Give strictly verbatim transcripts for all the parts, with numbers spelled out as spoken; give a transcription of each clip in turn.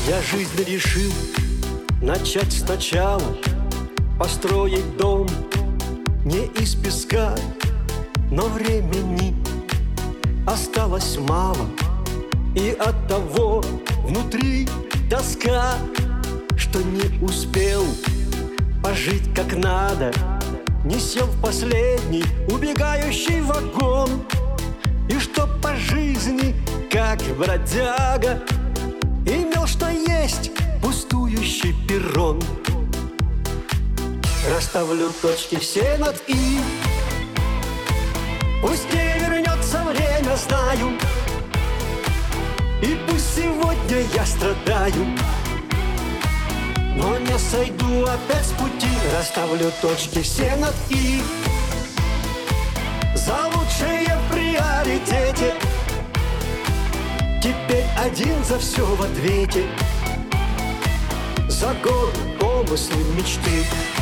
Я жизнь решил начать сначала, построить дом не из песка, но времени осталось мало, и оттого внутри тоска, что не успел пожить как надо, не сел в последний убегающий вагон, и что по жизни, как бродяга, имел что есть пустующий перрон. Расставлю точки все над «и», пусть не вернется время, знаю, и пусть сегодня я страдаю, но не сойду опять с пути. Расставлю точки все над «и», за лучшее в приоритете. Теперь один за все в ответе, за горы, помыслы, мечты.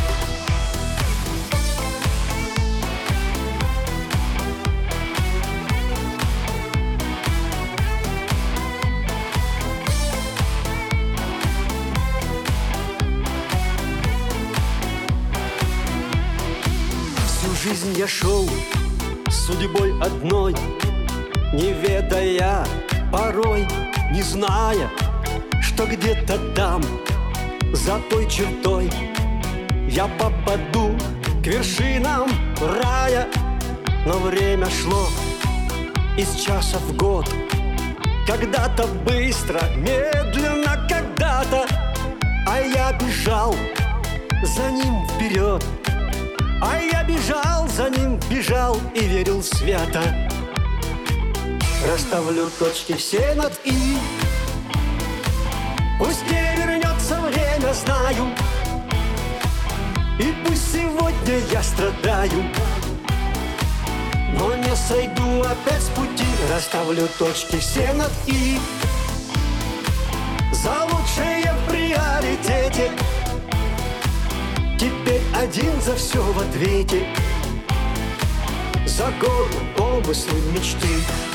Всю жизнь я шел с судьбой одной, не ведая, порой не зная, что где-то там, за той чертой, я попаду к вершинам рая. Но время шло из часа в год, когда-то быстро, медленно когда-то, а я бежал за ним вперед, а я бежал за ним, бежал и верил свято. Расставлю точки все над «и», пусть не вернется время, знаю, и пусть сегодня я страдаю, но не сойду опять с пути. Расставлю точки все над «и», за лучшее в приоритете. Теперь один за все в ответе, за горы, помыслы, мечты.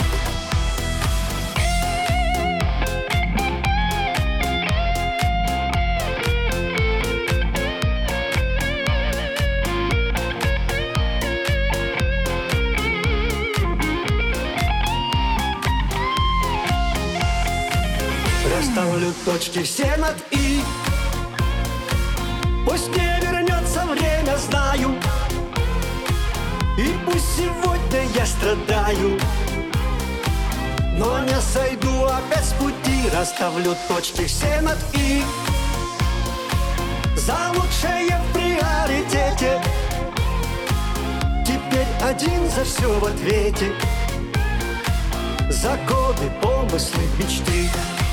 Расставлю точки все над «и», пусть не вернется время, знаю, и пусть сегодня я страдаю, но не сойду опять с пути. Расставлю точки все над «и», за лучшее в приоритете. Теперь один за все в ответе, за годы, помыслы, мечты.